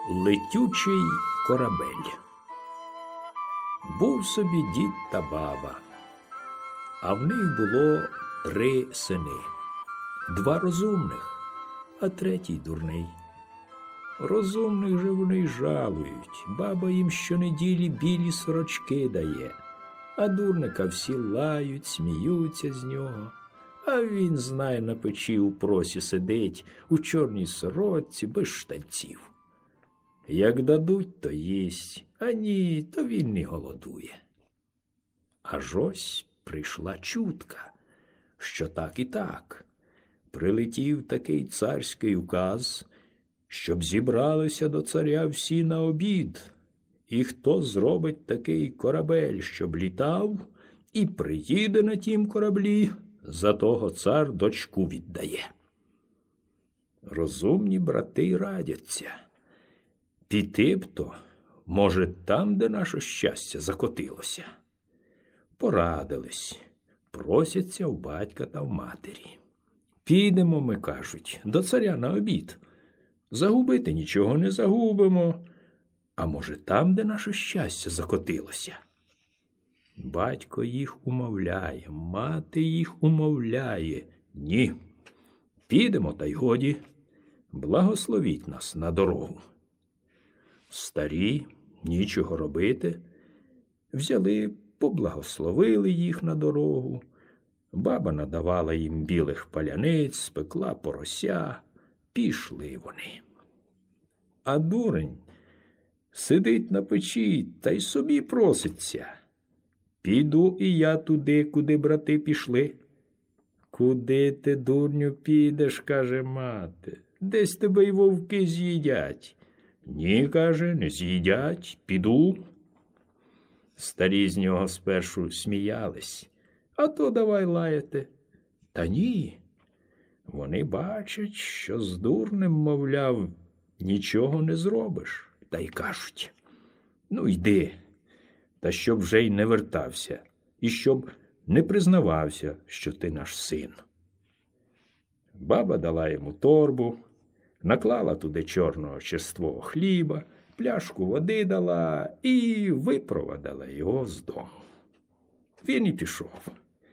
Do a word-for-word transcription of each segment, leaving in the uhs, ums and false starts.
Летючий корабель. Був собі дід та баба, а в них було три сини. Два розумних, а третій дурний. Розумних же вони й жалують, баба їм щонеділі білі сорочки дає, а дурника всі лають, сміються з нього. А він, знає, на печі у просі сидить, у чорній сорочці, без штанців. Як дадуть, то їсть, а ні, то він не голодує. Аж ось прийшла чутка, що так і так. Прилетів такий царський указ, щоб зібралися до царя всі на обід, і хто зробить такий корабель, щоб літав, і приїде на тім кораблі, за того цар дочку віддає. Розумні брати радяться. Піти б то, може, там, де наше щастя закотилося. Порадились, просяться в батька та в матері. Підемо, ми, кажуть, до царя на обід. Загубити нічого не загубимо, а може, там, де наше щастя закотилося. Батько їх умовляє, мати їх умовляє. Ні, підемо, та й годі, благословіть нас на дорогу. Старі, нічого робити, взяли, поблагословили їх на дорогу. Баба надавала їм білих паляниць, спекла порося, пішли вони. А дурень сидить на печі та й собі проситься. Піду і я туди, куди брати пішли. Куди ти, дурню, підеш, каже мати, десь тебе й вовки з'їдять. Ні, каже, не з'їдять, піду. Старі з нього спершу сміялись, а то давай лаяти. Та ні, вони бачать, що з дурнем, мовляв, нічого не зробиш. Та й кажуть, ну йди, та щоб вже й не вертався, і щоб не признавався, що ти наш син. Баба дала йому торбу, наклала туди чорного черствого хліба, пляшку води дала і випровадила його з дому. Він і пішов.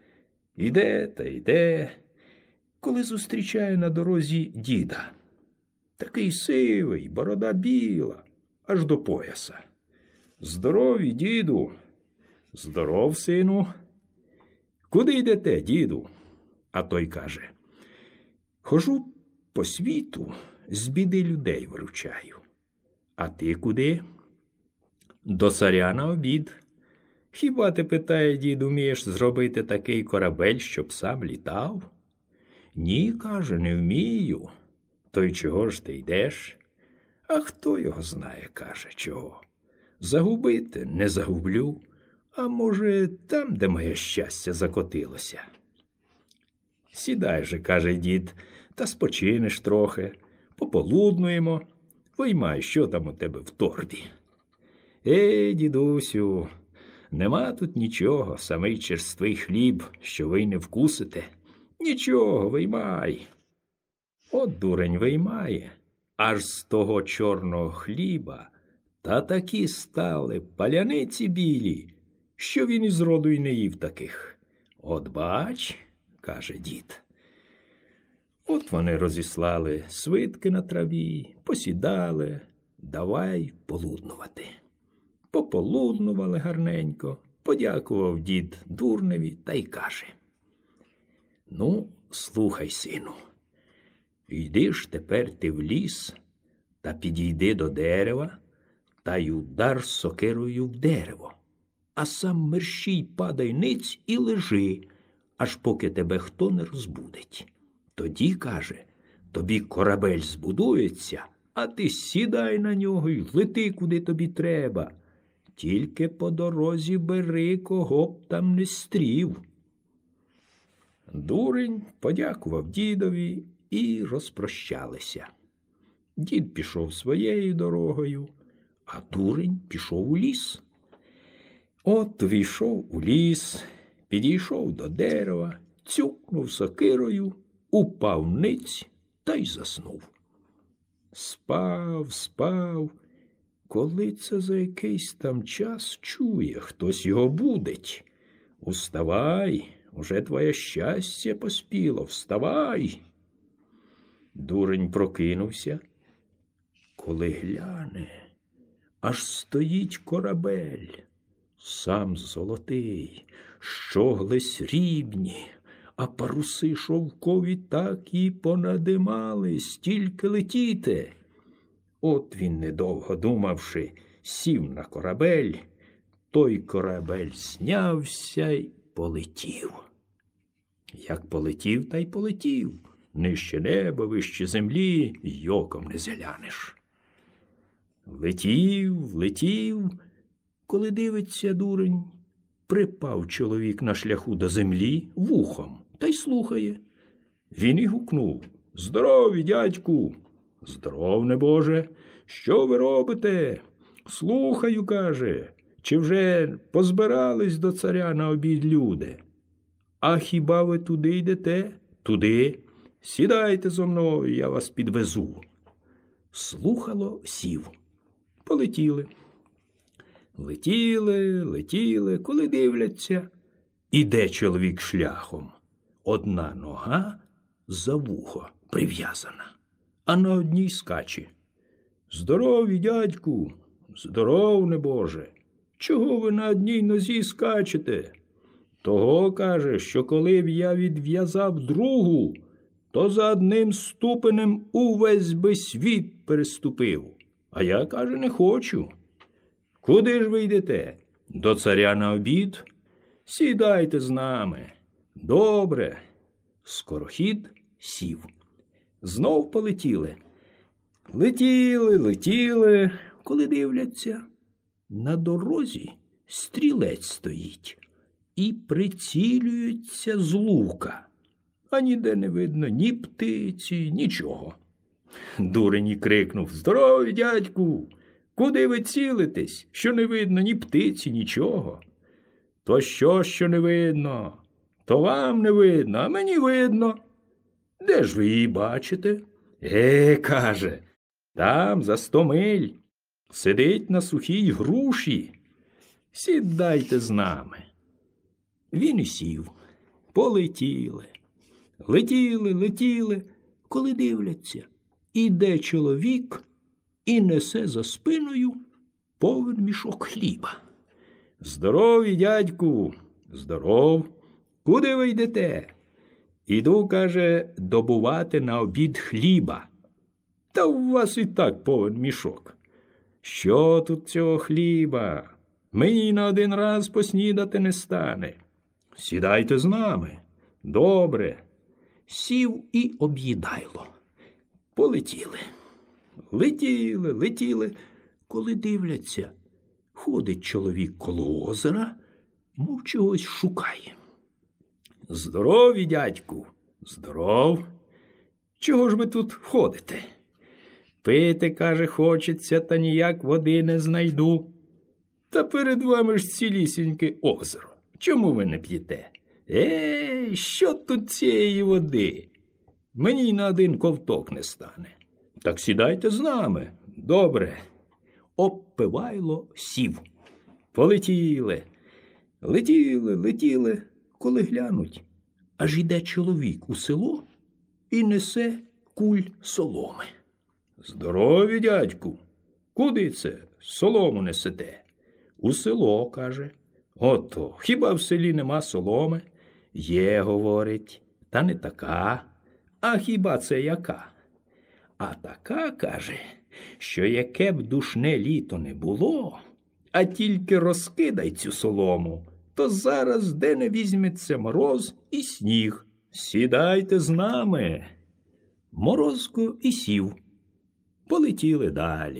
Іде та йде, коли зустрічає на дорозі діда. Такий сивий, борода біла, аж до пояса. Здорові, діду. Здоров, сину. Куди йдете, діду? А той каже, хожу по світу, з біди людей виручаю. А ти куди? До царя на обід. Хіба ти, питає дід, умієш зробити такий корабель, щоб сам літав? Ні, каже, не вмію. То й чого ж ти йдеш? А хто його знає, каже, чого? Загубити не загублю, а може, там, де моє щастя закотилося. Сідай же, каже дід, та спочинеш трохи, пополуднуємо, виймай, що там у тебе в торбі. Ей, дідусю, нема тут нічого, самий черствий хліб, що ви не вкусите. Нічого, виймай. От дурень виймає, аж з того чорного хліба та такі стали паляниці білі, що він із роду й не їв таких. От бач, каже дід. От вони розіслали свитки на траві, посідали, давай полуднувати. Пополуднували гарненько, подякував дід дурневі та й каже, ну, слухай, сину, йди ж тепер ти в ліс та підійди до дерева та й удар сокирою в дерево, а сам мерщій падай ниць і лежи, аж поки тебе хто не розбудить. Тоді, каже, тобі корабель збудується, а ти сідай на нього й лети, куди тобі треба. Тільки по дорозі бери, кого б там не стрів. Дурень подякував дідові і розпрощалися. Дід пішов своєю дорогою, а дурень пішов у ліс. От війшов у ліс, підійшов до дерева, цюкнув сокирою, упав ниць та й заснув. Спав, спав. Коли це за якийсь там час чує, хтось його будить. Уставай, уже твоє щастя поспіло, вставай. Дурень прокинувся. Коли гляне, аж стоїть корабель, сам золотий, щогли срібні, а паруси шовкові так і понадимали, стільки летіти. От він, недовго думавши, сів на корабель, той корабель знявся й полетів. Як полетів, та й полетів. Нижче неба, вище землі, й оком не зглянеш. Летів, летів, коли дивиться дурень, припав чоловік на шляху до землі вухом та й слухає. Він і гукнув: «Здорові, дядьку!» «Здоров, небоже! Що ви робите?» «Слухаю, – каже, – чи вже позбирались до царя на обід люди?» «А хіба ви туди йдете?» «Туди. Сідайте зо мною, я вас підвезу». Слухало, сів. Полетіли. Летіли, летіли, коли дивляться, іде чоловік шляхом. Одна нога за вухо прив'язана, а на одній скаче. «Здорові, дядьку!» «Здоров, небоже! Чого ви на одній нозі скачете?» «Того, – каже, – що коли б я відв'язав другу, то за одним ступенем увесь би світ переступив. А я, – каже, – не хочу». «Куди ж ви йдете?» «До царя на обід». «Сідайте з нами». «Добре». Скорохід сів. Знов полетіли. Летіли, летіли, коли дивляться, на дорозі стрілець стоїть і прицілюється з лука, а ніде не видно ні птиці, нічого. Дурень крикнув: «Здорові, дядьку! Куди ви цілитесь, що не видно ні птиці, нічого?» «То що, що не видно? То вам не видно, а мені видно». «Де ж ви її бачите?» «Е, – каже, – там, за сто миль, сидить на сухій груші. Сідайте з нами». Він і сів. Полетіли. Летіли, летіли, коли дивляться, іде чоловік і несе за спиною повен мішок хліба. «Здорові, дядьку!» «Здоров! Куди ви йдете?» «Іду, – каже, – добувати на обід хліба». «Та у вас і так повен мішок». «Що тут цього хліба? Мені на один раз поснідати не стане». «Сідайте з нами». «Добре». Сів і об'їдайло. Полетіли. Летіли, летіли, коли дивляться, ходить чоловік коло озера, мов чогось шукає. «Здорові, дядьку!» «Здоров! Чого ж ви тут ходите?» «Пити, – каже, – хочеться, та ніяк води не знайду». «Та перед вами ж цілісіньке озеро. Чому ви не п'єте?» «Е, що тут цієї води? Мені й на один ковток не стане». «Так сідайте з нами». «Добре». Обпивайло сів. Полетіли. Летіли, летіли, коли глянуть, аж іде чоловік у село і несе куль соломи. «Здорові, дядьку! Куди це солому несете?» «У село», – каже. «Ото, хіба в селі нема соломи?» «Є, – говорить, – та не така». «А хіба це яка?» «А така, – каже, – що яке б душне літо не було, а тільки розкидай цю солому, то зараз де не візьметься мороз і сніг. Сідайте з нами». Морозко і сів. Полетіли далі.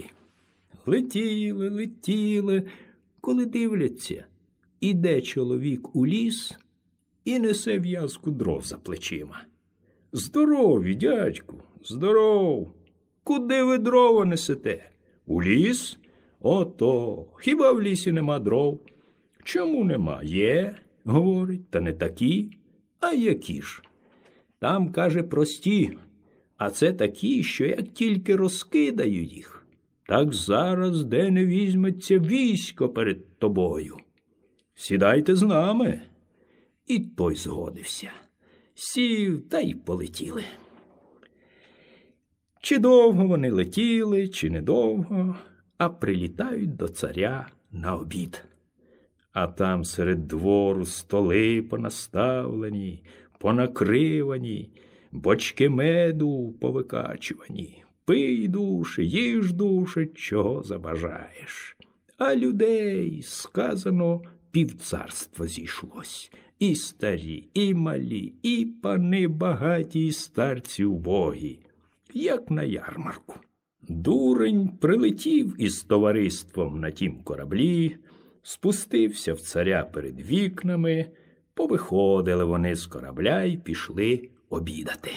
Летіли, летіли, коли дивляться, іде чоловік у ліс і несе в'язку дров за плечима. «Здорові, дядьку, здоров! Куди ви дрова несете?» «У ліс?» «Ото, хіба в лісі нема дров?» «Чому нема?» «Є, – говорить, – та не такі». «А які ж?» «Там, – каже, – прості, А це такі, що як тільки розкидаю їх, так зараз де не візьметься військо перед тобою. Сідайте з нами. І той згодився. Сів та й полетіли. Чи довго вони летіли, чи недовго, а прилітають до царя на обід. А там серед двору столи понаставлені, понакривані, бочки меду повикачувані. Пий, душе, їж, душе, чого забажаєш. А людей, сказано, півцарства зійшлось. І старі, і малі, і пани багаті, і старці убогі, як на ярмарку. Дурень прилетів із товариством на тім кораблі, спустився в царя перед вікнами, повиходили вони з корабля й пішли обідати.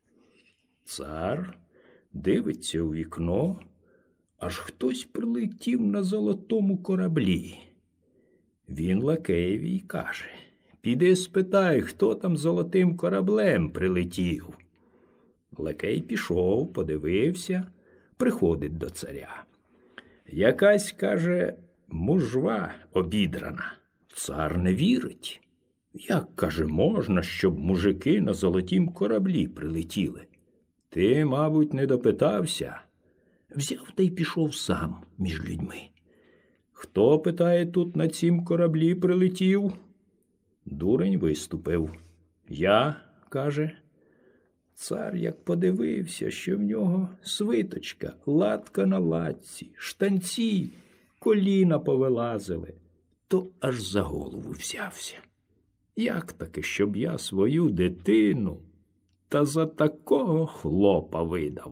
Цар дивиться у вікно, аж хтось прилетів на золотому кораблі. Він лакеєві й каже: «Піди спитай, хто там золотим кораблем прилетів». Лакей пішов, подивився, приходить до царя. Якась, каже, мужва обідрана. Цар не вірить. Як, каже, можна, щоб мужики на золотім кораблі прилетіли? Ти, мабуть, не допитався. Взяв та й пішов сам між людьми. Хто, питає, тут на цім кораблі прилетів? Дурень виступив. Я, каже. Цар як подивився, що в нього свиточка, латка на латці, штанці, коліна повилазили, то аж за голову взявся. Як таки, щоб я свою дитину та за такого хлопа видав?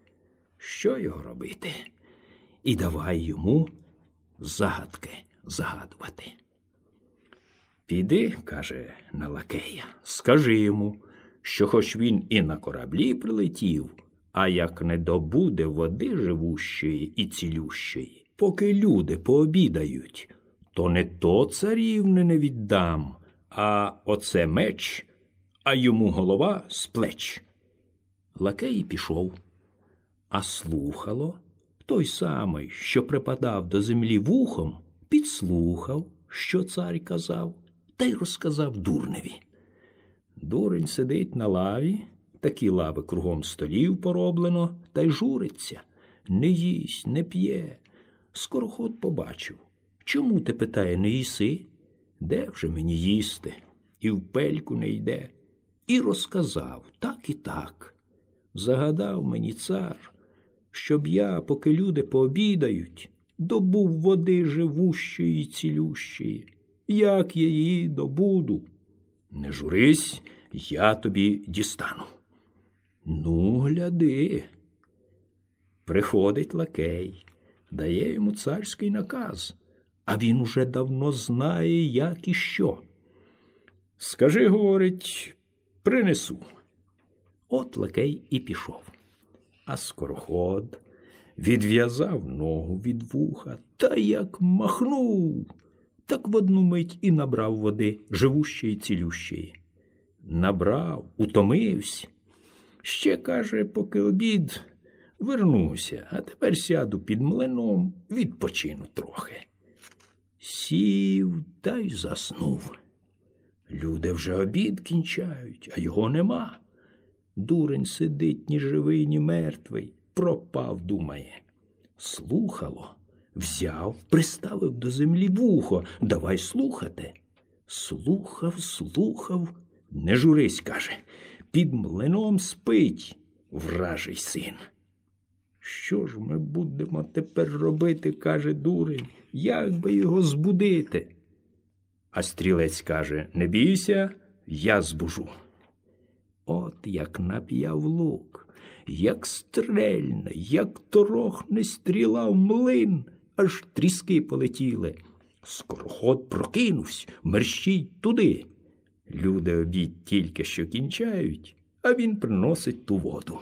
Що його робити? І давай йому загадки загадувати. Піди, каже, на лакея, скажи йому, що хоч він і на кораблі прилетів, а як не добуде води живущої і цілющої, поки люди пообідають, то не то царівни не віддам, а оце меч, а йому голова з плеч. Лакей пішов, а слухало той самий, що припадав до землі вухом, підслухав, що цар казав, та й розказав дурневі. Дурень сидить на лаві, такі лави кругом столів пороблено, та й журиться. Не їсть, не п'є. Скороход побачив. Чому, ти, питає, не їси? Де вже мені їсти? І в пельку не йде. І розказав так і так. Загадав мені цар, щоб я, поки люди пообідають, добув води живущої і цілющої. Як я її добуду? Не журись, я тобі дістану. Ну, гляди. Приходить лакей, дає йому царський наказ, а він уже давно знає, як і що. Скажи, говорить, принесу. От лакей і пішов. А скороход відв'язав ногу від вуха, та як махнув, так в одну мить і набрав води живущої, цілющої. Набрав, утомився. Ще, каже, поки обід, вернуся, а тепер сяду під млином, відпочину трохи. Сів та й заснув. Люди вже обід кінчають, а його нема. Дурень сидить ні живий, ні мертвий, пропав, думає. Слухало. Взяв, приставив до землі вухо. Давай слухати. Слухав, слухав. Не журись, каже. Під млином спить вражий син. Що ж ми будемо тепер робити, каже дурень. Як би його збудити? А стрілець каже, не бійся, я збужу. От як нап'яв лук, як стрельне, як торохне стріла в млин, аж тріски полетіли. Скороход прокинувся, мерщій туди. Люди обід тільки що кінчають, а він приносить ту воду.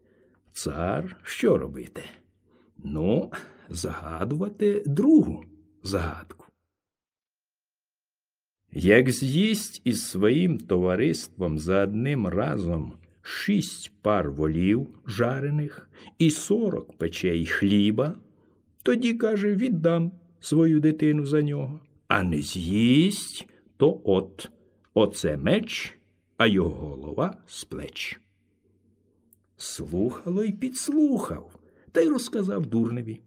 Цар що робити? Ну, загадувати другу загадку. Як з'їсть із своїм товариством за одним разом шість пар волів жарених і сорок печей хліба, тоді, каже, віддам свою дитину за нього. А не з'їсть, то от, оце меч, а його голова з плеч. Слухало й підслухав, та й розказав дурневі.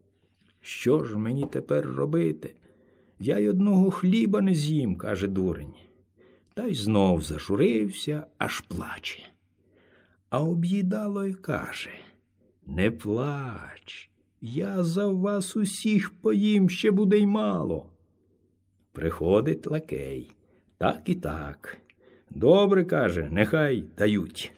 Що ж мені тепер робити? Я й одного хліба не з'їм, каже дурень. Та й знов зажурився, аж плаче. А об'їдало й каже: не плач, я за вас усіх поїм, ще буде й мало. Приходить лакей. Так і так. Добре, каже, нехай дають.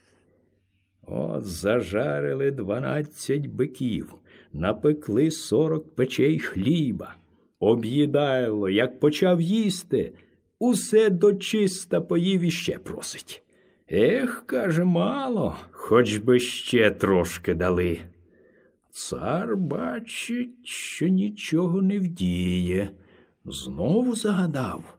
От зажарили дванадцять биків, напекли сорок печей хліба. Об'їдайло, як почав їсти, усе дочиста поїв і ще просить. Ех, каже, мало, хоч би ще трошки дали. Цар бачить, що нічого не вдіє. Знову загадав,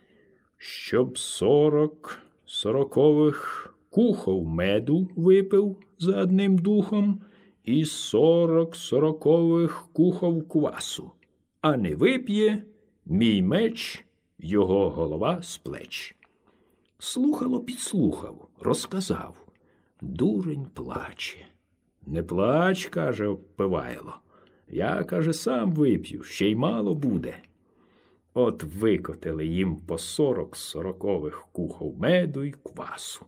щоб сорок сорокових кухов меду випив за одним духом і сорок сорокових кухов квасу, а не вип'є, мій меч, його голова з плеч. Слухало, підслухав, розказав. Дурень плаче. Не плач, каже Обпивайло. Я, каже, сам вип'ю, ще й мало буде. От викотили їм по сорок сорокових кухов меду й квасу.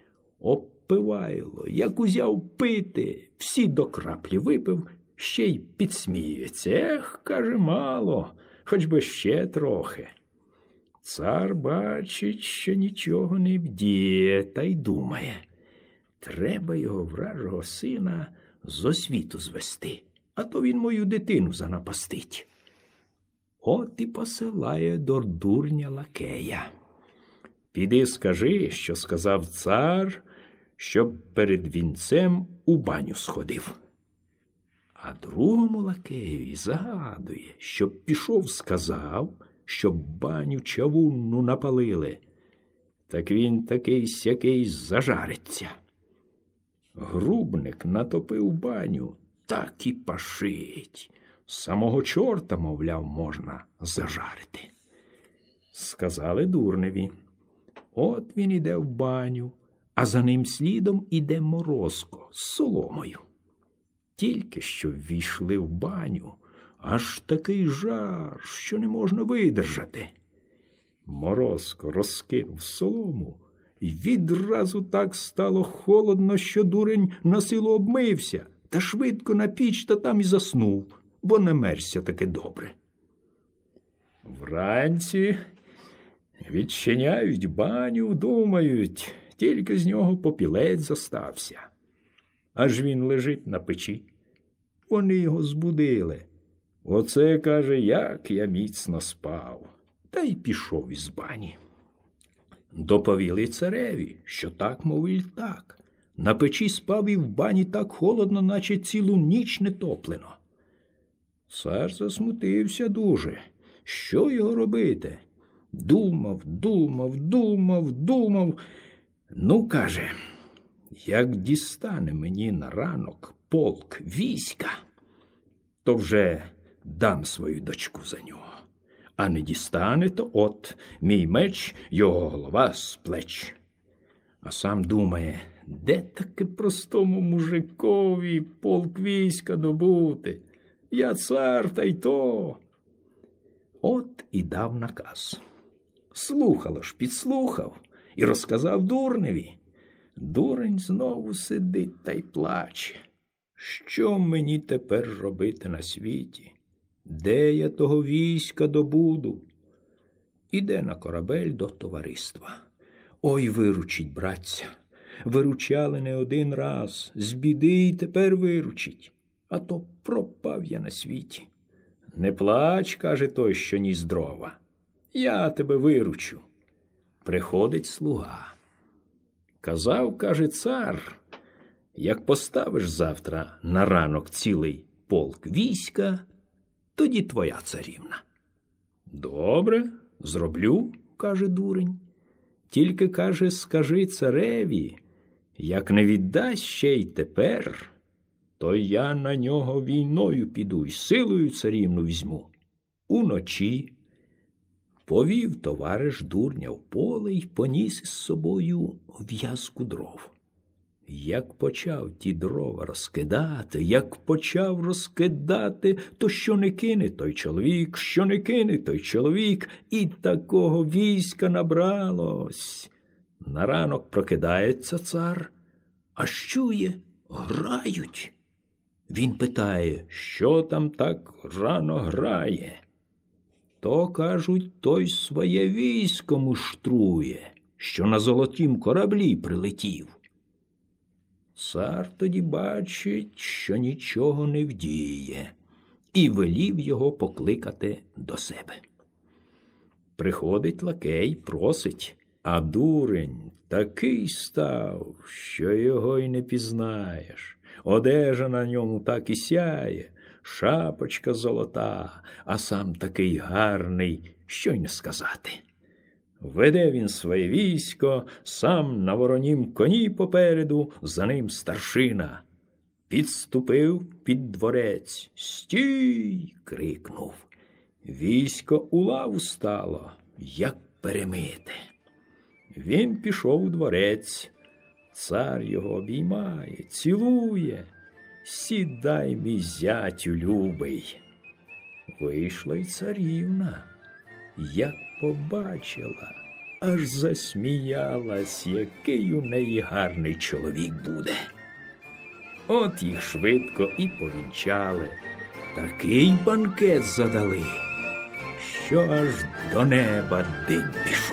Обпивайло, як узяв пити, всі до краплі випив, ще й підсміюється. Ех, каже, мало, хоч би ще трохи. Цар бачить, що нічого не вдіє, та й думає, треба його вражого сина з освіту звести, а то він мою дитину занапастить. От і посилає до дурня лакея. Піди скажи, що сказав цар, щоб перед вінцем у баню сходив. А другому лакеєві загадує, щоб пішов, сказав, щоб баню чавунну напалили. Так він такий сякий зажариться. Грубник натопив баню, так і пашить. Самого чорта, мовляв, можна зажарити. Сказали дурневі. От він іде в баню, а за ним слідом іде Морозко з соломою. Тільки що ввійшли в баню, аж такий жар, що не можна видержати. Морозко розкинув солому, і відразу так стало холодно, що дурень насилу обмився, та швидко на піч та там і заснув, бо не мерзся таки добре. Вранці відчиняють баню, думають, тільки з нього попілець зостався. Аж він лежить на печі. Вони його збудили. Оце, каже, як я міцно спав. Та й пішов із бані. Доповіли цареві, що так, мовиль, так. На печі спав і в бані так холодно, наче цілу ніч не топлено. Цар засмутився дуже. Що його робити? Думав, думав, думав, думав. Ну, каже, як дістане мені на ранок полк війська, то вже дам свою дочку за нього. А не дістане, то от мій меч, його голова з плеч. А сам думає, де таки простому мужикові полк війська добути? Я цар, та й то. От і дав наказ. Слухало ж, підслухав і розказав дурневі. Дурень знову сидить та й плаче. Що мені тепер робити на світі? Де я того війська добуду? Іде на корабель до товариства. Ой, виручить, братця. Виручали не один раз, з біди й тепер виручить. А то пропав я на світі. Не плач, каже той, що ніс дрова. Я тебе виручу. Приходить слуга. Казав, каже, цар, як поставиш завтра на ранок цілий полк війська, тоді твоя царівна. Добре, зроблю, каже дурень. Тільки, каже, скажи цареві, Як не віддасть ще й тепер, то я на нього війною піду й силою царівну візьму. Уночі повів товариш дурня в поле й поніс із собою в'язку дров. Як почав ті дрова розкидати, як почав розкидати, то що не кине той чоловік, що не кине той чоловік, і такого війська набралось. На ранок прокидається цар, а чує, грають. Він питає, що там так рано грає. То, кажуть, той своє військо муштрує, що на золотім кораблі прилетів. Цар тоді бачить, що нічого не вдіє, і велів його покликати до себе. Приходить лакей, просить, а дурень такий став, що його й не пізнаєш. Одежа на ньому так і сяє, шапочка золота, а сам такий гарний, що й не сказати. Веде він своє військо, сам на воронім коні попереду, за ним старшина. Підступив під дворець. «Стій!» – крикнув. Військо у лаву стало, як перемите. Він пішов у дворець. Цар його обіймає, цілує. «Сідай, мій зятю любий!» Вийшла й царівна. Як побачила, аж засміялась, який у неї гарний чоловік буде. От їх швидко і повінчали. Такий банкет задали, що аж до неба дим пішов.